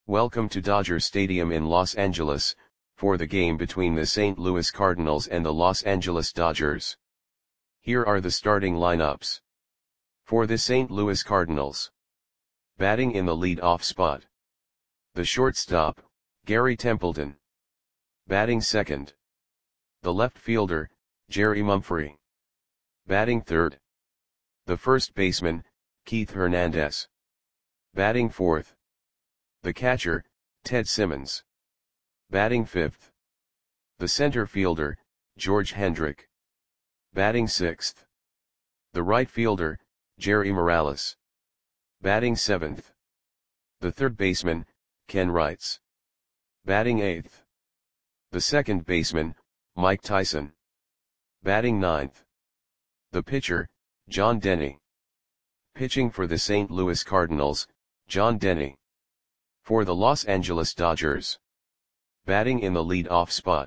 Welcome to Dodger Stadium in Los Angeles, for the game between the St. Louis Cardinals and the Los Angeles Dodgers. Here are the starting lineups. For the St. Louis Cardinals. Batting in the lead-off spot. The shortstop, Gary Templeton. Batting second. The left fielder, Jerry Mumphrey. Batting third. The first baseman, Keith Hernandez. Batting fourth. The catcher, Ted Simmons. Batting fifth. The center fielder, George Hendrick. Batting sixth. The right fielder, Jerry Morales. Batting seventh. The third baseman, Ken Wrights. Batting eighth. The second baseman, Mike Tyson. Batting ninth. The pitcher, John Denny. Pitching for the St. Louis Cardinals, John Denny. For the Los Angeles Dodgers. Batting in the lead-off spot.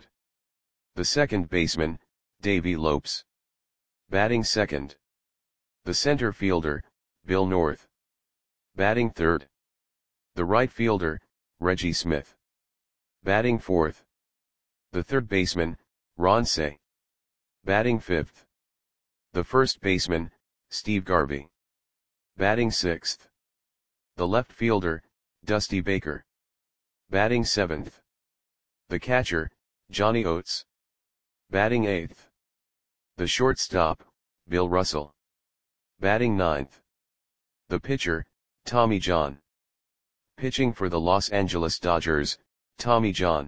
The second baseman, Davey Lopes. Batting second. The center fielder, Bill North. Batting third. The right fielder, Reggie Smith. Batting fourth. The third baseman, Ron Cey. Batting fifth. The first baseman, Steve Garvey. Batting sixth. The left fielder, Dusty Baker. Batting seventh. The catcher, Johnny Oates. Batting eighth. The shortstop, Bill Russell. Batting ninth. The pitcher, Tommy John. Pitching for the Los Angeles Dodgers, Tommy John.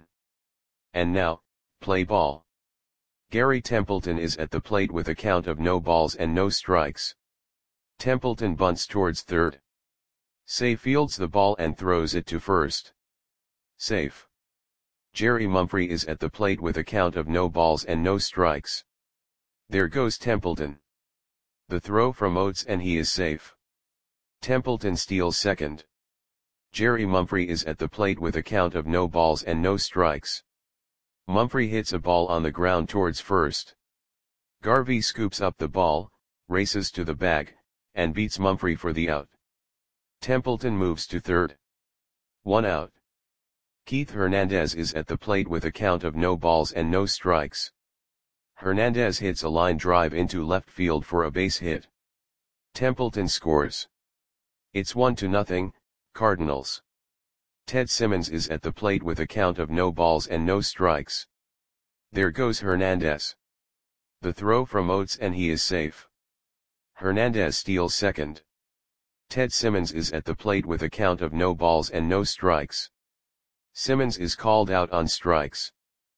And now, play ball. Gary Templeton is at the plate with a count of no balls and no strikes. Templeton bunts towards third. Cey fields the ball and throws it to first. Safe. Jerry Mumphrey is at the plate with a count of no balls and no strikes. There goes Templeton. The throw from Oates and he is safe. Templeton steals second. Jerry Mumphrey is at the plate with a count of no balls and no strikes. Mumphrey hits a ball on the ground towards first. Garvey scoops up the ball, races to the bag, and beats Mumphrey for the out. Templeton moves to third. 1 out. Keith Hernandez is at the plate with a count of no balls and no strikes. Hernandez hits a line drive into left field for a base hit. Templeton scores. It's 1-0, Cardinals. Ted Simmons is at the plate with a count of no balls and no strikes. There goes Hernandez. The throw from Oates and he is safe. Hernandez steals second. Ted Simmons is at the plate with a count of no balls and no strikes. Simmons is called out on strikes.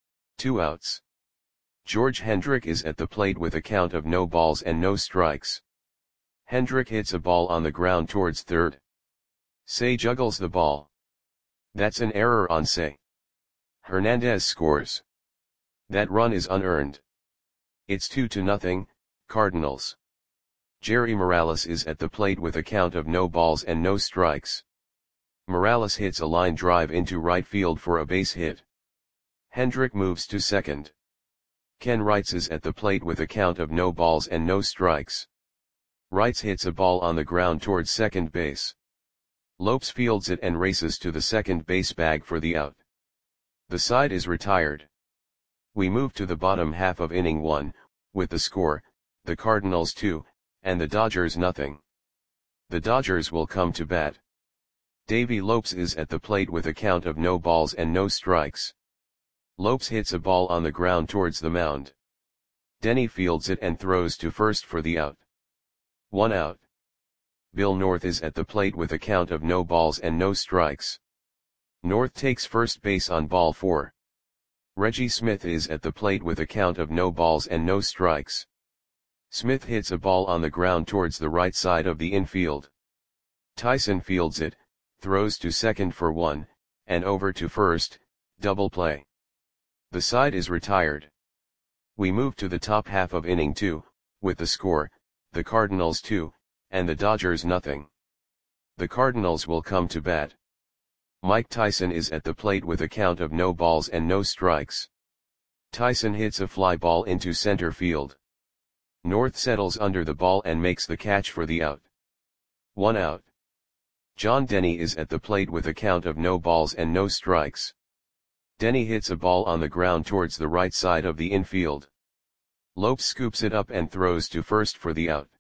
2 outs. George Hendrick is at the plate with a count of no balls and no strikes. Hendrick hits a ball on the ground towards third. Cey juggles the ball. That's an error on Cey. Hernandez scores. That run is unearned. It's 2-0, Cardinals. Jerry Morales is at the plate with a count of no balls and no strikes. Morales hits a line drive into right field for a base hit. Hendrick moves to second. Ken Wrights is at the plate with a count of no balls and no strikes. Wrights hits a ball on the ground towards second base. Lopes fields it and races to the second base bag for the out. The side is retired. We move to the bottom half of inning 1, with the score, the Cardinals 2, and the Dodgers 0. The Dodgers will come to bat. Davey Lopes is at the plate with a count of no balls and no strikes. Lopes hits a ball on the ground towards the mound. Denny fields it and throws to first for the out. 1 out. Bill North is at the plate with a count of no balls and no strikes. North takes first base on ball 4. Reggie Smith is at the plate with a count of no balls and no strikes. Smith hits a ball on the ground towards the right side of the infield. Tyson fields it, throws to second for 1, and over to first, double play. The side is retired. We move to the top half of inning 2, with the score, the Cardinals 2, and the Dodgers 0. The Cardinals will come to bat. Mike Tyson is at the plate with a count of no balls and no strikes. Tyson hits a fly ball into center field. North settles under the ball and makes the catch for the out. 1 out. John Denny is at the plate with a count of no balls and no strikes. Denny hits a ball on the ground towards the right side of the infield. Lopes scoops it up and throws to first for the out.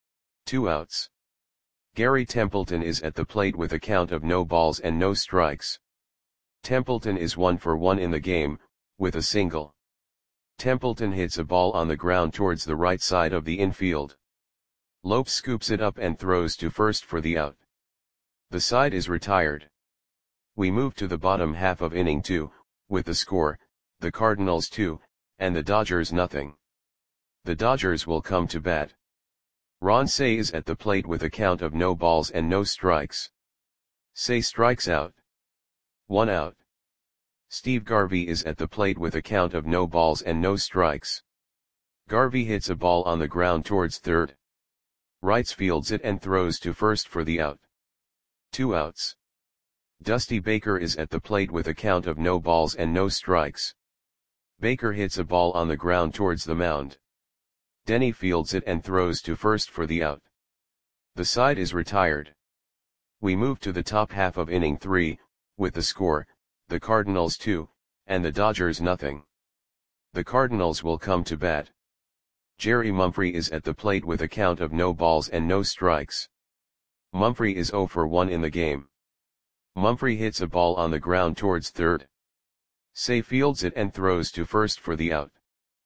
2 outs. Gary Templeton is at the plate with a count of no balls and no strikes. Templeton is 1 for 1 in the game, with a single. Templeton hits a ball on the ground towards the right side of the infield. Lopes scoops it up and throws to first for the out. The side is retired. We move to the bottom half of inning 2, with the score, the Cardinals 2, and the Dodgers nothing. The Dodgers will come to bat. Ron Cey is at the plate with a count of no balls and no strikes. Cey strikes out. 1 out. Steve Garvey is at the plate with a count of no balls and no strikes. Garvey hits a ball on the ground towards third. Wrights fields it and throws to first for the out. 2 outs. Dusty Baker is at the plate with a count of no balls and no strikes. Baker hits a ball on the ground towards the mound. Denny fields it and throws to first for the out. The side is retired. We move to the top half of inning 3, with the score, the Cardinals 2, and the Dodgers nothing. The Cardinals will come to bat. Jerry Mumphrey is at the plate with a count of no balls and no strikes. Mumphrey is 0 for 1 in the game. Mumphrey hits a ball on the ground towards third. Cey fields it and throws to first for the out.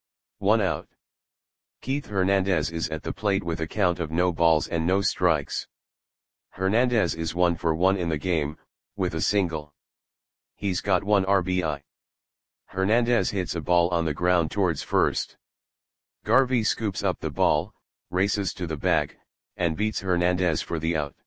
1 out. Keith Hernandez is at the plate with a count of no balls and no strikes. Hernandez is 1 for 1 in the game, with a single. He's got 1 RBI. Hernandez hits a ball on the ground towards first. Garvey scoops up the ball, races to the bag, and beats Hernandez for the out.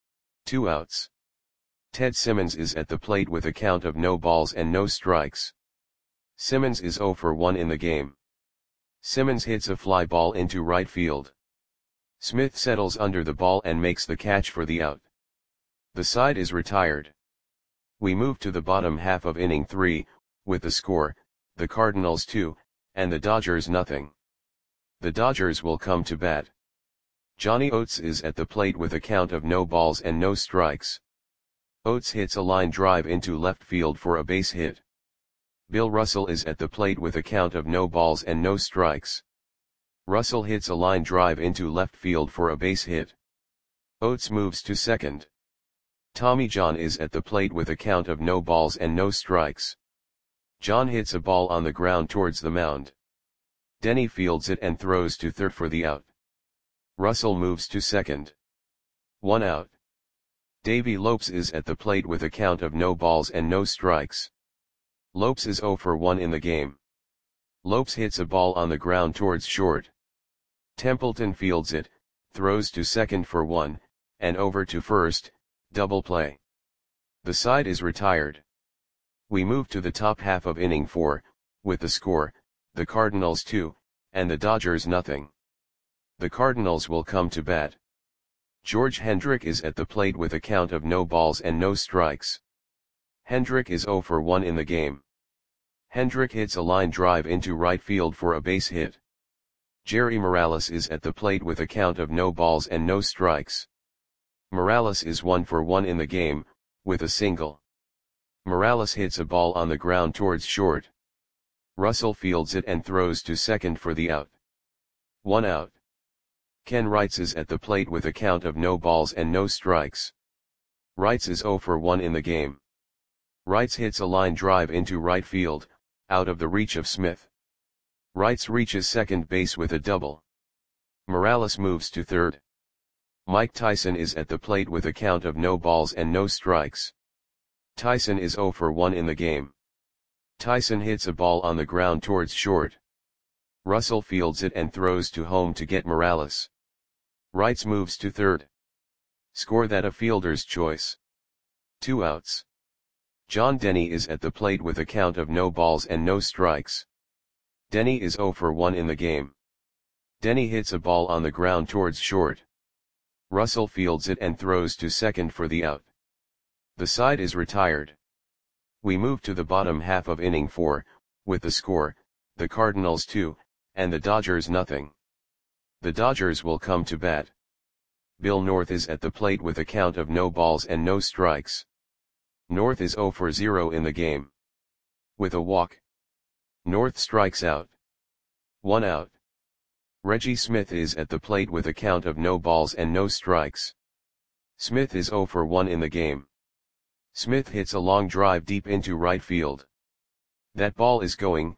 2 outs. Ted Simmons is at the plate with a count of no balls and no strikes. Simmons is 0 for 1 in the game. Simmons hits a fly ball into right field. Smith settles under the ball and makes the catch for the out. The side is retired. We move to the bottom half of inning 3, with the score, the Cardinals 2, and the Dodgers nothing. The Dodgers will come to bat. Johnny Oates is at the plate with a count of no balls and no strikes. Oates hits a line drive into left field for a base hit. Bill Russell is at the plate with a count of no balls and no strikes. Russell hits a line drive into left field for a base hit. Oates moves to second. Tommy John is at the plate with a count of no balls and no strikes. John hits a ball on the ground towards the mound. Denny fields it and throws to third for the out. Russell moves to second. 1 out. Davey Lopes is at the plate with a count of no balls and no strikes. Lopes is 0 for 1 in the game. Lopes hits a ball on the ground towards short. Templeton fields it, throws to second for 1, and over to first, double play. The side is retired. We move to the top half of inning 4, with the score, the Cardinals 2, and the Dodgers nothing. The Cardinals will come to bat. George Hendrick is at the plate with a count of no balls and no strikes. Hendrick is 0 for 1 in the game. Hendrick hits a line drive into right field for a base hit. Jerry Morales is at the plate with a count of no balls and no strikes. Morales is 1 for 1 in the game, with a single. Morales hits a ball on the ground towards short. Russell fields it and throws to second for the out. 1 out. Ken Wrights is at the plate with a count of no balls and no strikes. Wrights is 0 for 1 in the game. Wrights hits a line drive into right field, out of the reach of Smith. Wrights reaches second base with a double. Morales moves to third. Mike Tyson is at the plate with a count of no balls and no strikes. Tyson is 0 for 1 in the game. Tyson hits a ball on the ground towards short. Russell fields it and throws to home to get Morales. Wrights moves to third. Score that a fielder's choice. 2 outs. John Denny is at the plate with a count of no balls and no strikes. Denny is 0 for 1 in the game. Denny hits a ball on the ground towards short. Russell fields it and throws to second for the out. The side is retired. We move to the bottom half of inning 4, with the score, the Cardinals 2, and the Dodgers nothing. The Dodgers will come to bat. Bill North is at the plate with a count of no balls and no strikes. North is 0 for 0 in the game. With a walk, North strikes out. 1 out. Reggie Smith is at the plate with a count of no balls and no strikes. Smith is 0 for 1 in the game. Smith hits a long drive deep into right field. That ball is gone.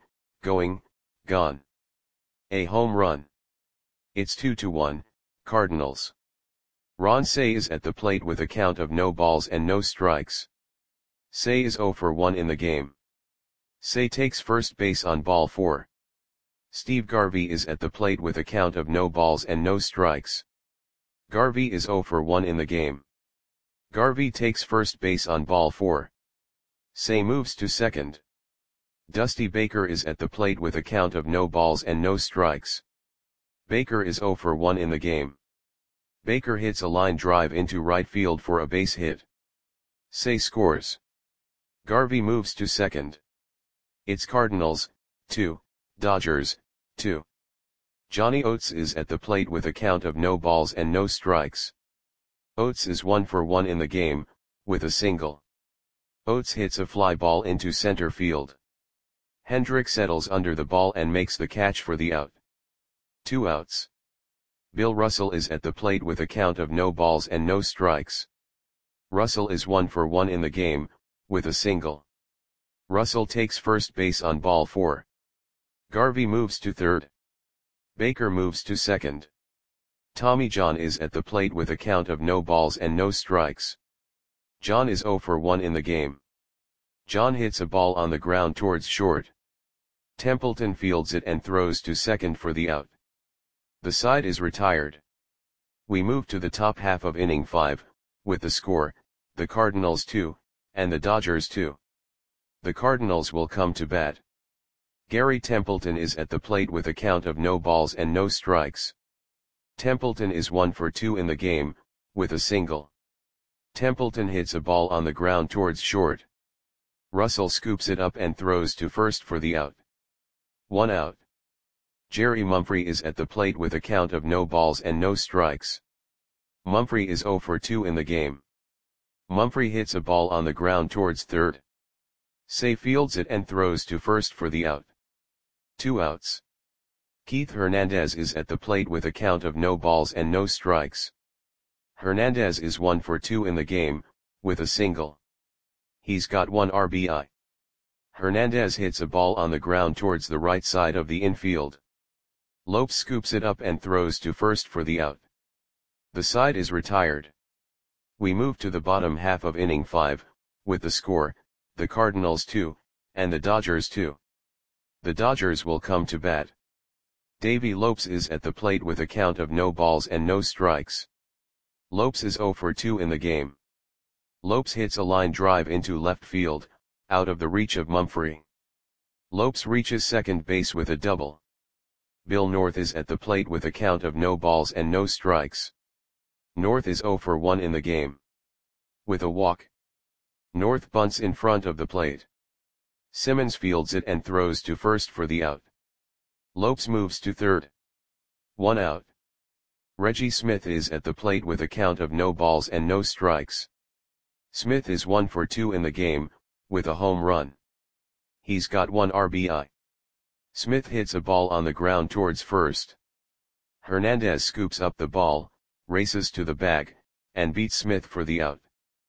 A home run. It's 2-1, Cardinals. Ron Cey is at the plate with a count of no balls and no strikes. Cey is 0 for 1 in the game. Cey takes first base on ball 4. Steve Garvey is at the plate with a count of no balls and no strikes. Garvey is 0 for 1 in the game. Garvey takes first base on ball 4. Cey moves to second. Dusty Baker is at the plate with a count of no balls and no strikes. Baker is 0 for 1 in the game. Baker hits a line drive into right field for a base hit. Cey scores. Garvey moves to second. It's Cardinals, 2, Dodgers, 2. Johnny Oates is at the plate with a count of no balls and no strikes. Oates is 1 for 1 in the game, with a single. Oates hits a fly ball into center field. Hendrick settles under the ball and makes the catch for the out. 2 outs. Bill Russell is at the plate with a count of no balls and no strikes. Russell is 1 for 1 in the game, with a single. Russell takes first base on ball 4. Garvey moves to third. Baker moves to second. Tommy John is at the plate with a count of no balls and no strikes. John is 0 for 1 in the game. John hits a ball on the ground towards short. Templeton fields it and throws to second for the out. The side is retired. We move to the top half of inning 5, with the score, the Cardinals 2, and the Dodgers 2. The Cardinals will come to bat. Gary Templeton is at the plate with a count of no balls and no strikes. Templeton is 1 for 2 in the game, with a single. Templeton hits a ball on the ground towards short. Russell scoops it up and throws to first for the out. 1 out. Jerry Mumphrey is at the plate with a count of no balls and no strikes. Mumphrey is 0 for 2 in the game. Mumphrey hits a ball on the ground towards third. Cey fields it and throws to first for the out. 2 outs. Keith Hernandez is at the plate with a count of no balls and no strikes. Hernandez is 1 for 2 in the game, with a single. He's got 1 RBI. Hernandez hits a ball on the ground towards the right side of the infield. Lopes scoops it up and throws to first for the out. The side is retired. We move to the bottom half of inning 5, with the score, the Cardinals 2, and the Dodgers 2. The Dodgers will come to bat. Davey Lopes is at the plate with a count of no balls and no strikes. Lopes is 0 for 2 in the game. Lopes hits a line drive into left field, out of the reach of Mumphrey. Lopes reaches second base with a double. Bill North is at the plate with a count of no balls and no strikes. North is 0 for 1 in the game. With a walk, North bunts in front of the plate. Simmons fields it and throws to first for the out. Lopes moves to third. 1 out. Reggie Smith is at the plate with a count of no balls and no strikes. Smith is 1 for 2 in the game, with a home run. He's got 1 RBI. Smith hits a ball on the ground towards first. Hernandez scoops up the ball, races to the bag, and beats Smith for the out.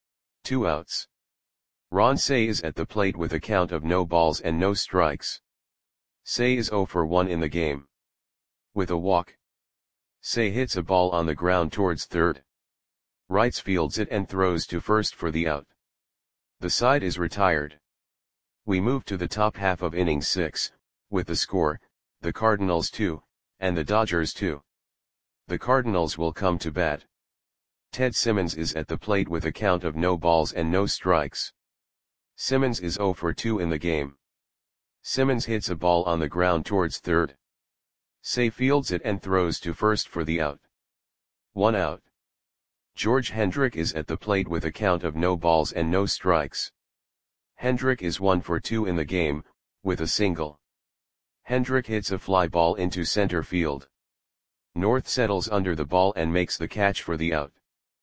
2 outs. Ron Cey is at the plate with a count of no balls and no strikes. Cey is 0 for 1 in the game. With a walk, Cey hits a ball on the ground towards third. Wrights fields it and throws to first for the out. The side is retired. We move to the top half of inning 6, with the score, the Cardinals 2, and the Dodgers 2. The Cardinals will come to bat. Ted Simmons is at the plate with a count of no balls and no strikes. Simmons is 0 for 2 in the game. Simmons hits a ball on the ground towards third. Cey fields it and throws to first for the out. 1 out. George Hendrick is at the plate with a count of no balls and no strikes. Hendrick is 1 for 2 in the game, with a single. Hendrick hits a fly ball into center field. North settles under the ball and makes the catch for the out.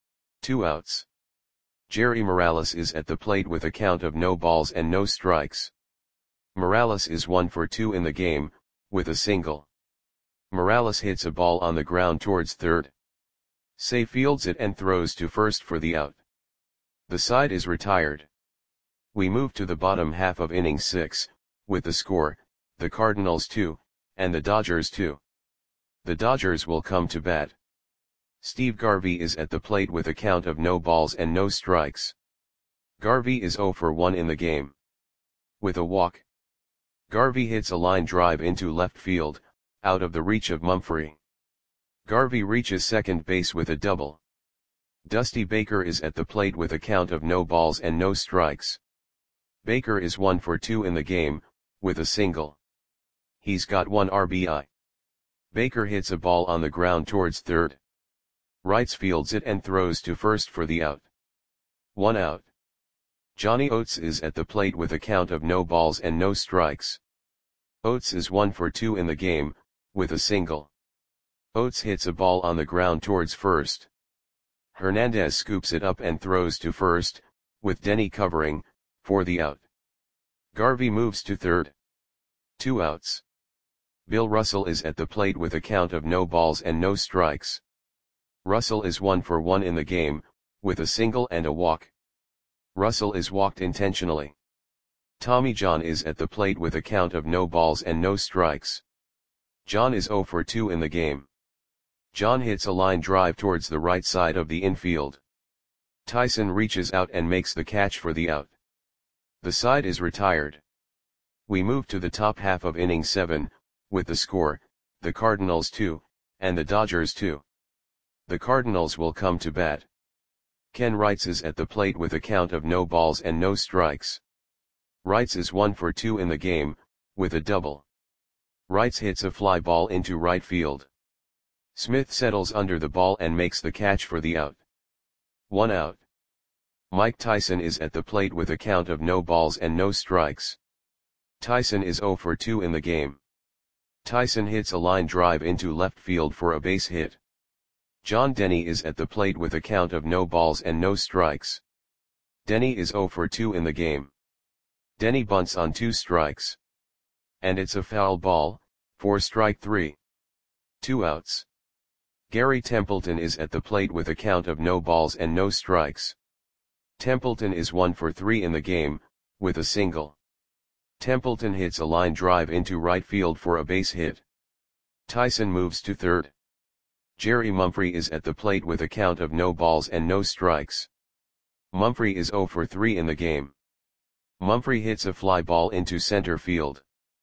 2 outs. Jerry Morales is at the plate with a count of no balls and no strikes. Morales is 1 for 2 in the game, with a single. Morales hits a ball on the ground towards third. Say fields it and throws to first for the out. The side is retired. We move to the bottom half of inning 6, with the score, the Cardinals 2, and the Dodgers 2. The Dodgers will come to bat. Steve Garvey is at the plate with a count of no balls and no strikes. Garvey is 0 for 1 in the game. With a walk. Garvey hits a line drive into left field, out of the reach of Mumphrey. Garvey reaches second base with a double. Dusty Baker is at the plate with a count of no balls and no strikes. Baker is 1 for 2 in the game, with a single. He's got 1 RBI. Baker hits a ball on the ground towards third. Wrights fields it and throws to first for the out. 1 out. Johnny Oates is at the plate with a count of no balls and no strikes. Oates is 1 for 2 in the game, with a single. Oates hits a ball on the ground towards first. Hernandez scoops it up and throws to first, with Denny covering, for the out. Garvey moves to third. 2 outs. Bill Russell is at the plate with a count of no balls and no strikes. Russell is 1 for 1 in the game, with a single and a walk. Russell is walked intentionally. Tommy John is at the plate with a count of no balls and no strikes. John is 0 for 2 in the game. John hits a line drive towards the right side of the infield. Tyson reaches out and makes the catch for the out. The side is retired. We move to the top half of inning 7, with the score, the Cardinals 2, and the Dodgers 2. The Cardinals will come to bat. Ken Wrights is at the plate with a count of no balls and no strikes. Wrights is 1 for 2 in the game, with a double. Wrights hits a fly ball into right field. Smith settles under the ball and makes the catch for the out. 1 out. Mike Tyson is at the plate with a count of no balls and no strikes. Tyson is 0 for 2 in the game. Tyson hits a line drive into left field for a base hit. John Denny is at the plate with a count of no balls and no strikes. Denny is 0 for 2 in the game. Denny bunts on 2 strikes. And it's a foul ball, for strike 3. 2 outs. Gary Templeton is at the plate with a count of no balls and no strikes. Templeton is 1 for 3 in the game, with a single. Templeton hits a line drive into right field for a base hit. Tyson moves to third. Jerry Mumphrey is at the plate with a count of no balls and no strikes. Mumphrey is 0 for 3 in the game. Mumphrey hits a fly ball into center field.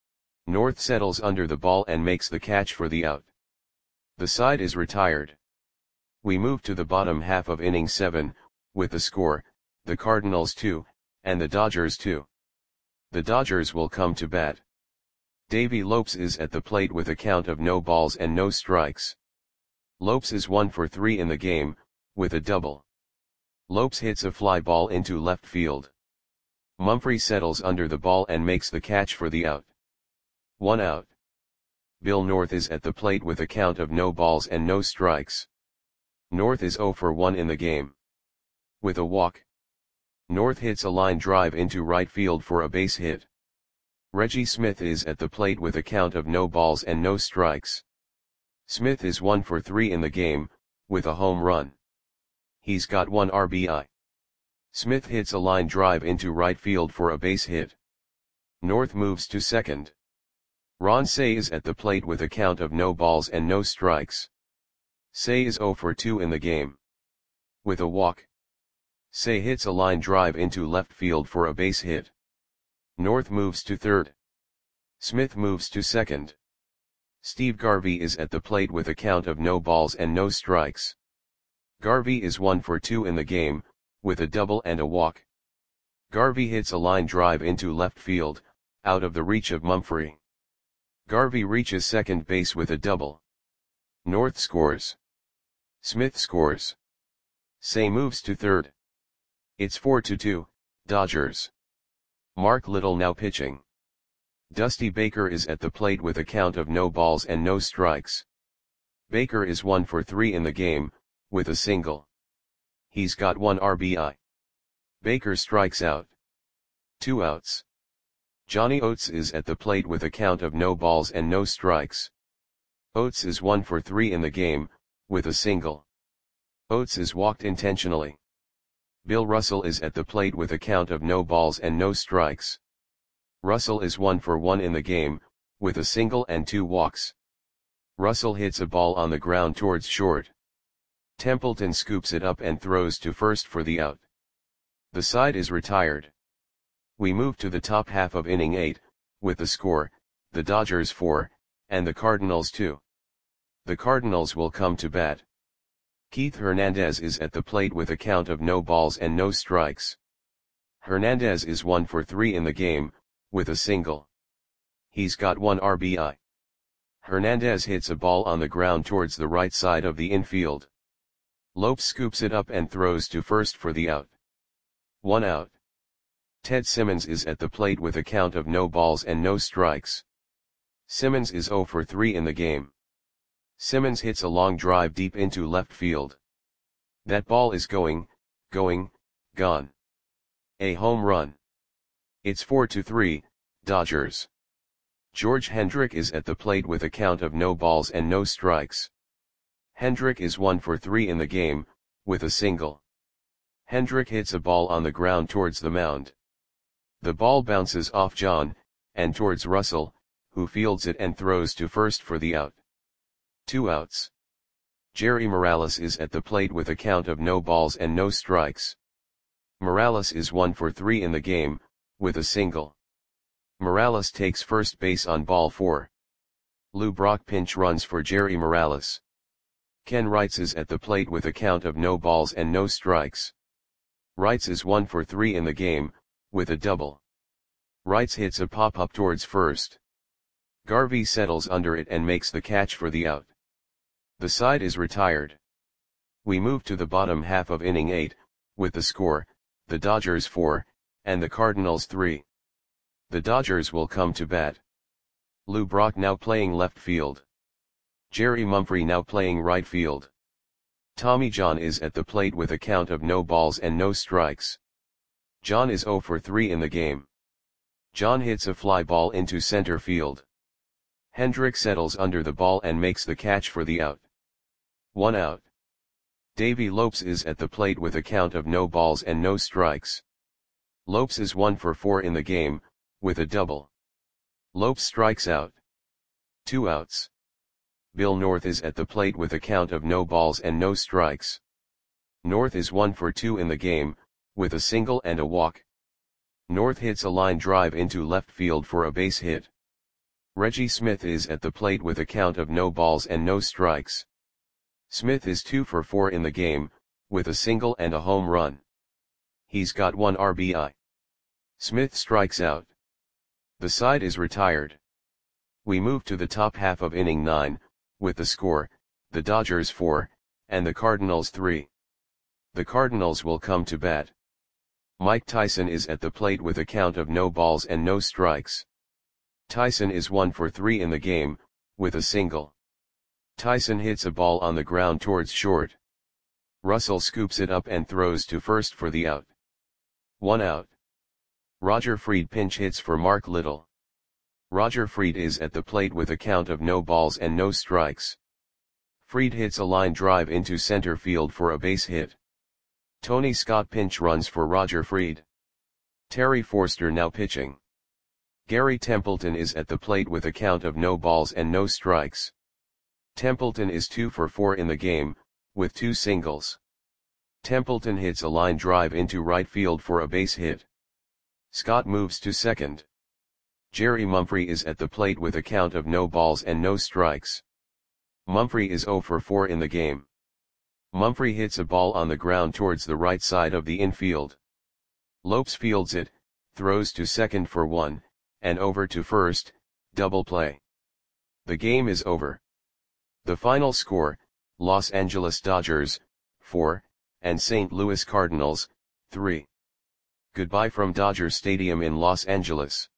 North settles under the ball and makes the catch for the out. The side is retired. We move to the bottom half of inning 7, with the score, the Cardinals 2, and the Dodgers 2. The Dodgers will come to bat. Davey Lopes is at the plate with a count of no balls and no strikes. Lopes is 1 for 3 in the game, with a double. Lopes hits a fly ball into left field. Mumphrey settles under the ball and makes the catch for the out. 1 out. Bill North is at the plate with a count of no balls and no strikes. North is 0 for 1 in the game. With a walk. North hits a line drive into right field for a base hit. Reggie Smith is at the plate with a count of no balls and no strikes. Smith is 1 for 3 in the game, with a home run. He's got 1 RBI. Smith hits a line drive into right field for a base hit. North moves to second. Ron Cey is at the plate with a count of no balls and no strikes. Cey is 0 for 2 in the game. With a walk. Cey hits a line drive into left field for a base hit. North moves to third. Smith moves to second. Steve Garvey is at the plate with a count of no balls and no strikes. Garvey is 1 for 2 in the game, with a double and a walk. Garvey hits a line drive into left field, out of the reach of Mumphrey. Garvey reaches second base with a double. North scores. Smith scores. Cey moves to third. It's 4-2, Dodgers. Mark Little now pitching. Dusty Baker is at the plate with a count of no balls and no strikes. Baker is 1 for 3 in the game, with a single. He's got 1 RBI. Baker strikes out. 2 outs. Johnny Oates is at the plate with a count of no balls and no strikes. Oates is 1 for 3 in the game, with a single. Oates is walked intentionally. Bill Russell is at the plate with a count of no balls and no strikes. Russell is 1 for 1 in the game, with a single and 2 walks. Russell hits a ball on the ground towards short. Templeton scoops it up and throws to first for the out. The side is retired. We move to the top half of inning 8, with the score, the Dodgers 4, and the Cardinals 2. The Cardinals will come to bat. Keith Hernandez is at the plate with a count of no balls and no strikes. Hernandez is 1 for 3 in the game, with a single. He's got 1 RBI. Hernandez hits a ball on the ground towards the right side of the infield. Lopes scoops it up and throws to first for the out. 1 out. Ted Simmons is at the plate with a count of no balls and no strikes. Simmons is 0 for 3 in the game. Simmons hits a long drive deep into left field. That ball is gone. A home run. It's 4-3, Dodgers. George Hendrick is at the plate with a count of no balls and no strikes. Hendrick is 1 for 3 in the game, with a single. Hendrick hits a ball on the ground towards the mound. The ball bounces off John, and towards Russell, who fields it and throws to first for the out. 2 outs. Jerry Morales is at the plate with a count of no balls and no strikes. Morales is 1 for 3 in the game, with a single. Morales takes first base on ball 4. Lou Brock pinch runs for Jerry Morales. Ken Wrights is at the plate with a count of no balls and no strikes. Wrights is 1 for 3 in the game, with a double. Wrights hits a pop-up towards first. Garvey settles under it and makes the catch for the out. The side is retired. We move to the bottom half of inning 8, with the score, the Dodgers 4, and the Cardinals 3. The Dodgers will come to bat. Lou Brock now playing left field. Jerry Mumphrey now playing right field. Tommy John is at the plate with a count of no balls and no strikes. John is 0 for 3 in the game. John hits a fly ball into center field. Hendrick settles under the ball and makes the catch for the out. 1 out. Davey Lopes is at the plate with a count of no balls and no strikes. Lopes is 1 for 4 in the game, with a double. Lopes strikes out. 2 outs. Bill North is at the plate with a count of no balls and no strikes. North is 1 for 2 in the game, with a single and a walk. North hits a line drive into left field for a base hit. Reggie Smith is at the plate with a count of no balls and no strikes. Smith is 2 for 4 in the game, with a single and a home run. He's got 1 RBI. Smith strikes out. The side is retired. We move to the top half of inning 9, with the score, the Dodgers 4, and the Cardinals 3. The Cardinals will come to bat. Mike Tyson is at the plate with a count of no balls and no strikes. Tyson is 1 for 3 in the game, with a single. Tyson hits a ball on the ground towards short. Russell scoops it up and throws to first for the out. 1 out. Roger Freed pinch hits for Mark Little. Roger Freed is at the plate with a count of no balls and no strikes. Freed hits a line drive into center field for a base hit. Tony Scott pinch runs for Roger Freed. Terry Forster now pitching. Gary Templeton is at the plate with a count of no balls and no strikes. Templeton is 2 for 4 in the game, with 2 singles. Templeton hits a line drive into right field for a base hit. Scott moves to second. Jerry Mumphrey is at the plate with a count of no balls and no strikes. Mumphrey is 0 for 4 in the game. Mumphrey hits a ball on the ground towards the right side of the infield. Lopes fields it, throws to second for 1, and over to first, double play. The game is over. The final score, Los Angeles Dodgers, 4, and St. Louis Cardinals, 3. Goodbye from Dodger Stadium in Los Angeles.